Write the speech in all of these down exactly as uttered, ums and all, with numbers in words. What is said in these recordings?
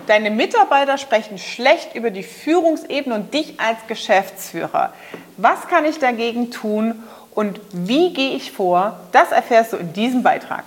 deine Mitarbeiter sprechen schlecht über die Führungsebene und dich als Geschäftsführer. Was kann ich dagegen tun und wie gehe ich vor? Das erfährst du in diesem Beitrag.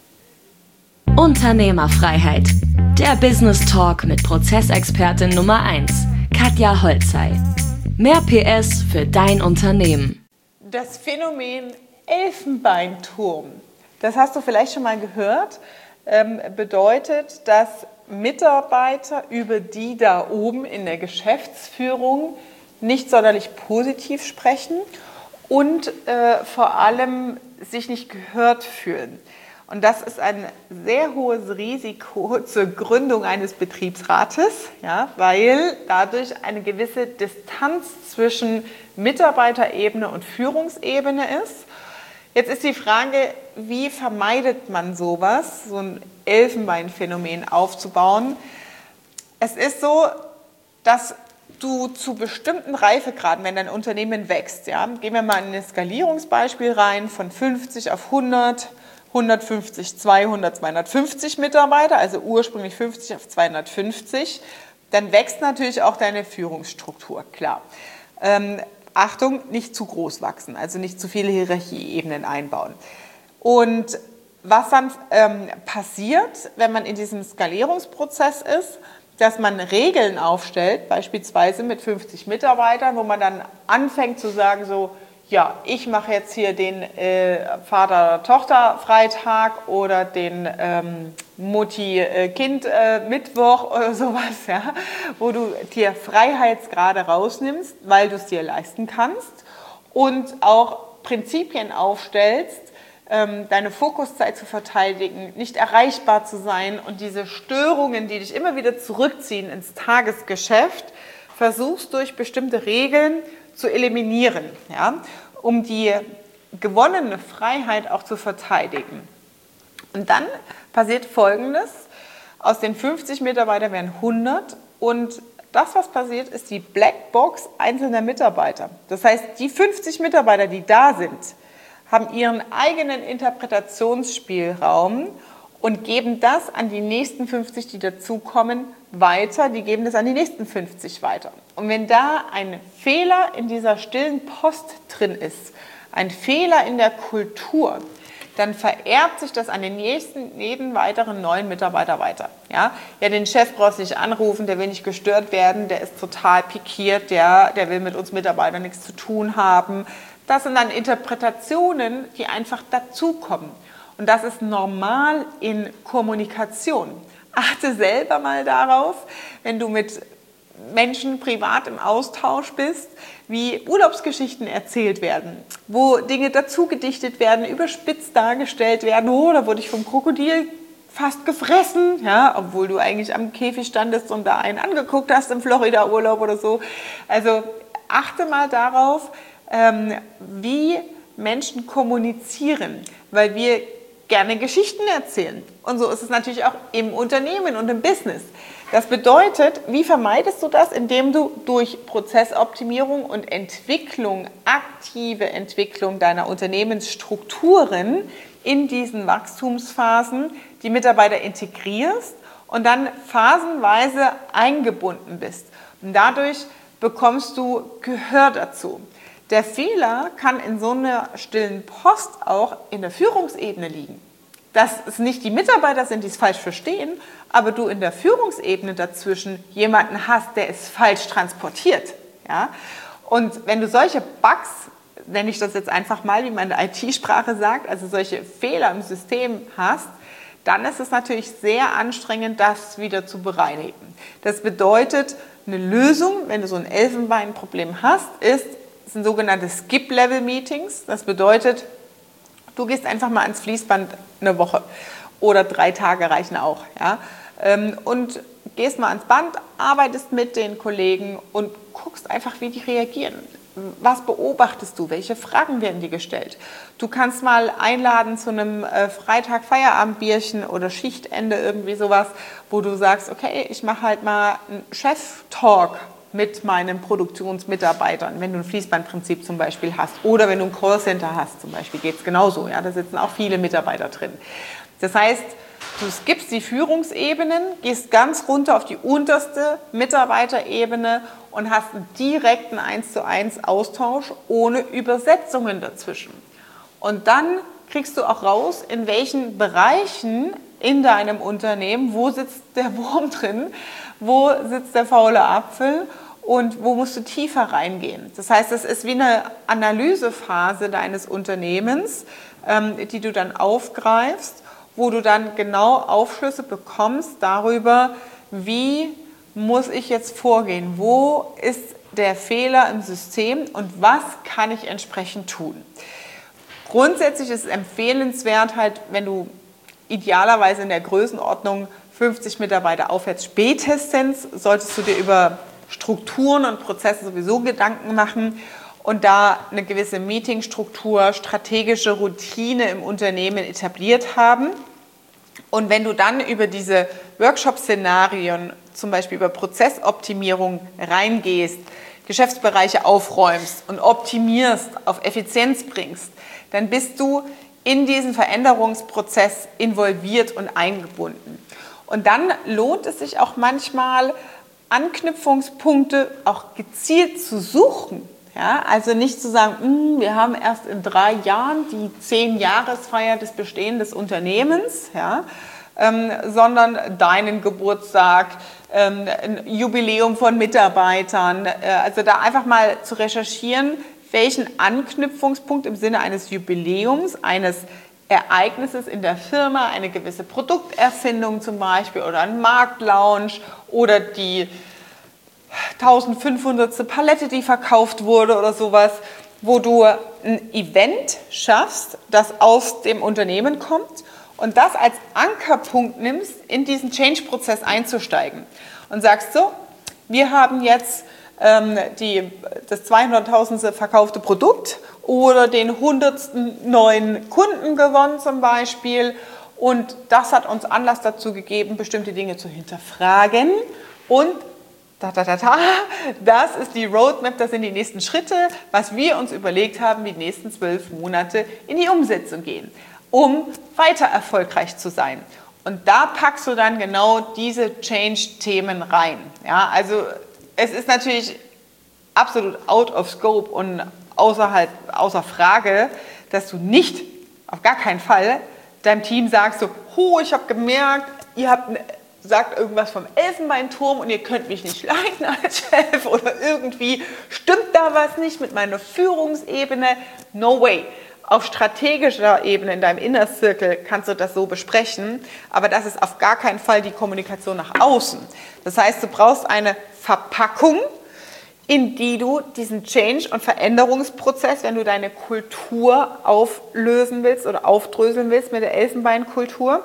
Unternehmerfreiheit. Der Business Talk mit Prozessexpertin Nummer eins, Katja Holzei. Mehr P S für dein Unternehmen. Das Phänomen Elfenbeinturm, das hast du vielleicht schon mal gehört, ähm, bedeutet, dass Mitarbeiter über die da oben in der Geschäftsführung nicht sonderlich positiv sprechen und äh, vor allem sich nicht gehört fühlen. Und das ist ein sehr hohes Risiko zur Gründung eines Betriebsrates, ja, weil dadurch eine gewisse Distanz zwischen Mitarbeiterebene und Führungsebene ist. Jetzt ist die Frage, wie vermeidet man sowas, so ein Elfenbeinphänomen aufzubauen? Es ist so, dass du zu bestimmten Reifegraden, wenn dein Unternehmen wächst, ja, gehen wir mal in ein Skalierungsbeispiel rein, von fünfzig auf hundert, hundertfünfzig, zweihundert, zweihundertfünfzig Mitarbeiter, also ursprünglich fünfzig auf zweihundertfünfzig, dann wächst natürlich auch deine Führungsstruktur, klar. Ähm, Achtung, nicht zu groß wachsen, also nicht zu viele Hierarchieebenen einbauen. Und was dann ähm, passiert, wenn man in diesem Skalierungsprozess ist, dass man Regeln aufstellt, beispielsweise mit fünfzig Mitarbeitern, wo man dann anfängt zu sagen, so, ja, ich mache jetzt hier den äh, Vater-Tochter-Freitag oder den ähm, Mutti-Kind-Mittwoch äh, oder sowas, ja, wo du dir Freiheitsgrade rausnimmst, weil du es dir leisten kannst und auch Prinzipien aufstellst, ähm, deine Fokuszeit zu verteidigen, nicht erreichbar zu sein und diese Störungen, die dich immer wieder zurückziehen ins Tagesgeschäft, versuchst durch bestimmte Regeln zu eliminieren, ja, um die gewonnene Freiheit auch zu verteidigen. Und dann passiert Folgendes: Aus den fünfzig Mitarbeitern werden hundert und das, was passiert, ist die Blackbox einzelner Mitarbeiter. Das heißt, die fünfzig Mitarbeiter, die da sind, haben ihren eigenen Interpretationsspielraum und geben das an die nächsten fünfzig, die dazukommen, weiter. Die geben das an die nächsten fünfzig weiter. Und wenn da ein Fehler in dieser stillen Post drin ist, ein Fehler in der Kultur, dann vererbt sich das an den nächsten, jeden weiteren neuen Mitarbeiter weiter. Ja, ja, den Chef brauchst du nicht anrufen, der will nicht gestört werden, der ist total pikiert, der, der will mit uns Mitarbeitern nichts zu tun haben. Das sind dann Interpretationen, die einfach dazukommen. Und das ist normal in Kommunikation. Achte selber mal darauf, wenn du mit Menschen privat im Austausch bist, wie Urlaubsgeschichten erzählt werden, wo Dinge dazu gedichtet werden, überspitzt dargestellt werden. Oh, da wurde ich vom Krokodil fast gefressen, ja, obwohl du eigentlich am Käfig standest und da einen angeguckt hast im Florida-Urlaub oder so. Also achte mal darauf, ähm, wie Menschen kommunizieren, weil wir gerne Geschichten erzählen. Und so ist es natürlich auch im Unternehmen und im Business. Das bedeutet, wie vermeidest du das? Indem du durch Prozessoptimierung und Entwicklung, aktive Entwicklung deiner Unternehmensstrukturen in diesen Wachstumsphasen die Mitarbeiter integrierst und dann phasenweise eingebunden bist. Und dadurch bekommst du Gehör dazu. Der Fehler kann in so einer stillen Post auch in der Führungsebene liegen. Dass es nicht die Mitarbeiter sind, die es falsch verstehen, aber du in der Führungsebene dazwischen jemanden hast, der es falsch transportiert. Ja? Und wenn du solche Bugs, nenne ich das jetzt einfach mal, wie man in der I T-Sprache sagt, also solche Fehler im System hast, dann ist es natürlich sehr anstrengend, das wieder zu bereinigen. Das bedeutet, eine Lösung, wenn du so ein Elfenbeinproblem hast, ist, das sind sogenannte Skip-Level-Meetings. Das bedeutet, du gehst einfach mal ans Fließband eine Woche oder drei Tage reichen auch. Ja? Und gehst mal ans Band, arbeitest mit den Kollegen und guckst einfach, wie die reagieren. Was beobachtest du? Welche Fragen werden dir gestellt? Du kannst mal einladen zu einem Freitag-Feierabendbierchen oder Schichtende, irgendwie sowas, wo du sagst, okay, ich mache halt mal einen Chef-Talk mit meinen Produktionsmitarbeitern, wenn du ein Fließbandprinzip zum Beispiel hast oder wenn du ein Callcenter hast zum Beispiel, geht es genauso. Ja? Da sitzen auch viele Mitarbeiter drin. Das heißt, Du skippst die Führungsebenen, gehst ganz runter auf die unterste Mitarbeiterebene und hast einen direkten eins zu eins Austausch ohne Übersetzungen dazwischen. Und dann kriegst du auch raus, in welchen Bereichen in deinem Unternehmen, wo sitzt der Wurm drin, wo sitzt der faule Apfel und wo musst du tiefer reingehen. Das heißt, es ist wie eine Analysephase deines Unternehmens, ähm, die du dann aufgreifst, wo du dann genau Aufschlüsse bekommst darüber, wie muss ich jetzt vorgehen, wo ist der Fehler im System und was kann ich entsprechend tun. Grundsätzlich ist es empfehlenswert, halt, wenn du idealerweise in der Größenordnung fünfzig Mitarbeiter aufwärts, spätestens solltest du dir über Strukturen und Prozesse sowieso Gedanken machen und da eine gewisse Meetingstruktur, strategische Routine im Unternehmen etabliert haben. Und wenn du dann über diese Workshop-Szenarien, zum Beispiel über Prozessoptimierung reingehst, Geschäftsbereiche aufräumst und optimierst, auf Effizienz bringst, dann bist du in diesen Veränderungsprozess involviert und eingebunden. Und dann lohnt es sich auch manchmal, Anknüpfungspunkte auch gezielt zu suchen. Ja, also nicht zu sagen, wir haben erst in drei Jahren die zehn-Jahresfeier des Bestehens des Unternehmens, ja, ähm, sondern deinen Geburtstag, ähm, ein Jubiläum von Mitarbeitern. Äh, also da einfach mal zu recherchieren, welchen Anknüpfungspunkt im Sinne eines Jubiläums, eines Ereignisses in der Firma, eine gewisse Produkterfindung zum Beispiel oder ein Marktlaunch oder die eintausendfünfhundertste Palette, die verkauft wurde oder sowas, wo du ein Event schaffst, das aus dem Unternehmen kommt und das als Ankerpunkt nimmst, in diesen Change-Prozess einzusteigen und sagst so, wir haben jetzt ähm, die, das zweihunderttausendste verkaufte Produkt oder den hundertsten neuen Kunden gewonnen zum Beispiel und das hat uns Anlass dazu gegeben, bestimmte Dinge zu hinterfragen und Da, da, da, da. Das ist die Roadmap, das sind die nächsten Schritte, was wir uns überlegt haben, die nächsten zwölf Monate in die Umsetzung gehen, um weiter erfolgreich zu sein. Und da packst du dann genau diese Change-Themen rein. Ja, also es ist natürlich absolut out of scope und außerhalb, außer Frage, dass du nicht, auf gar keinen Fall, deinem Team sagst so, oh, ich habe gemerkt, ihr habt eine sagt irgendwas vom Elfenbeinturm und ihr könnt mich nicht leiten als Chef oder irgendwie stimmt da was nicht mit meiner Führungsebene. No way. Auf strategischer Ebene in deinem Inner Circle kannst du das so besprechen, aber das ist auf gar keinen Fall die Kommunikation nach außen. Das heißt, du brauchst eine Verpackung, in die du diesen Change- und Veränderungsprozess, wenn du deine Kultur auflösen willst oder aufdröseln willst mit der Elfenbeinkultur,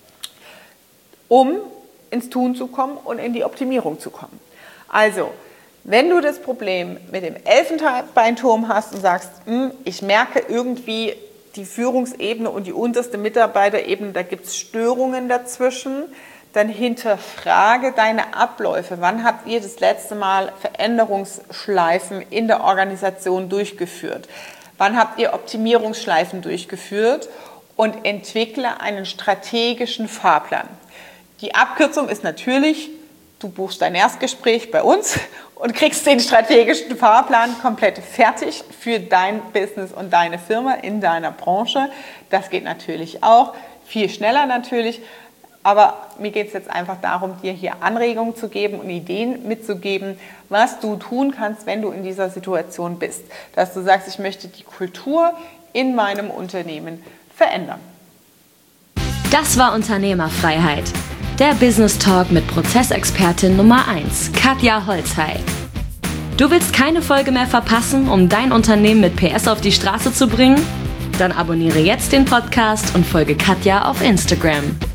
um ins Tun zu kommen und in die Optimierung zu kommen. Also, wenn du das Problem mit dem Elfenbeinturm hast und sagst, ich merke irgendwie die Führungsebene und die unterste Mitarbeiterebene, da gibt es Störungen dazwischen, dann hinterfrage deine Abläufe. Wann habt ihr das letzte Mal Veränderungsschleifen in der Organisation durchgeführt? Wann habt ihr Optimierungsschleifen durchgeführt? Und entwickle einen strategischen Fahrplan. Die Abkürzung ist natürlich, du buchst dein Erstgespräch bei uns und kriegst den strategischen Fahrplan komplett fertig für dein Business und deine Firma in deiner Branche. Das geht natürlich auch, viel schneller natürlich, aber mir geht es jetzt einfach darum, dir hier Anregungen zu geben und Ideen mitzugeben, was du tun kannst, wenn du in dieser Situation bist. Dass du sagst, ich möchte die Kultur in meinem Unternehmen verändern. Das war Unternehmerfreiheit. Der Business Talk mit Prozessexpertin Nummer eins, Katja Holzhey. Du willst keine Folge mehr verpassen, um dein Unternehmen mit P S auf die Straße zu bringen? Dann abonniere jetzt den Podcast und folge Katja auf Instagram.